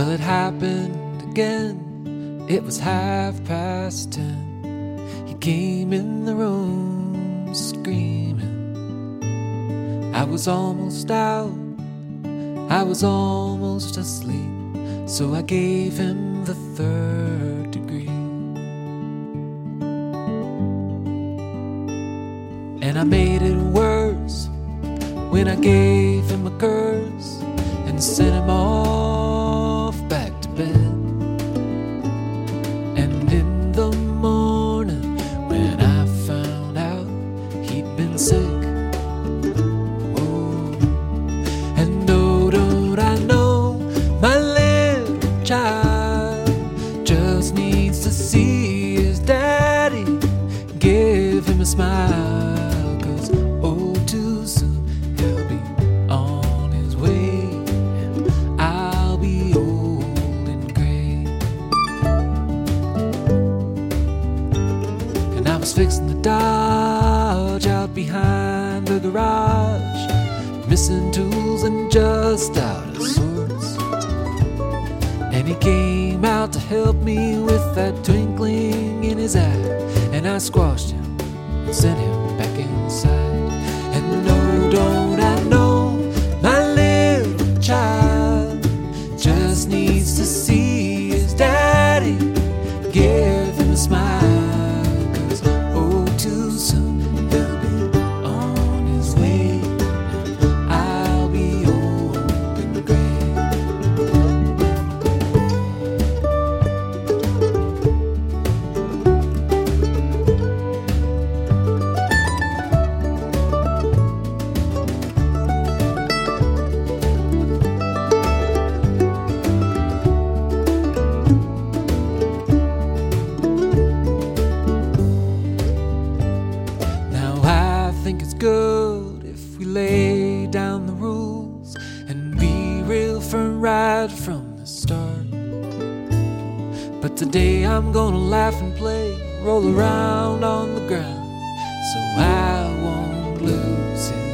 Well, it happened again. It was 10:30. He came in the room screaming. I was almost out, I was almost asleep, so I gave him the 3rd degree. And I made it worse when I gave him a curse and sent him off back to bed. And in the morning when I found out he'd been sick, whoa, and oh, don't I know my little child just needs to see his daddy give him a smile, 'cause oh, too soon he'll be on his way and I'll be old and gray. And I was fixing the Dodge out behind the garage, missing tools and just out of sorts. And he came out to help me with that twinkling in his eye, and I squashed him and sent him back inside. And no, don't I know my little child just needs to see his daddy give him a smile, 'cause oh, too soon he'll be on his way and I'll be old and gray. I think it's good if we lay down the rules and be real firm right from the start. But today I'm gonna laugh and play, roll around on the ground, so I won't lose it.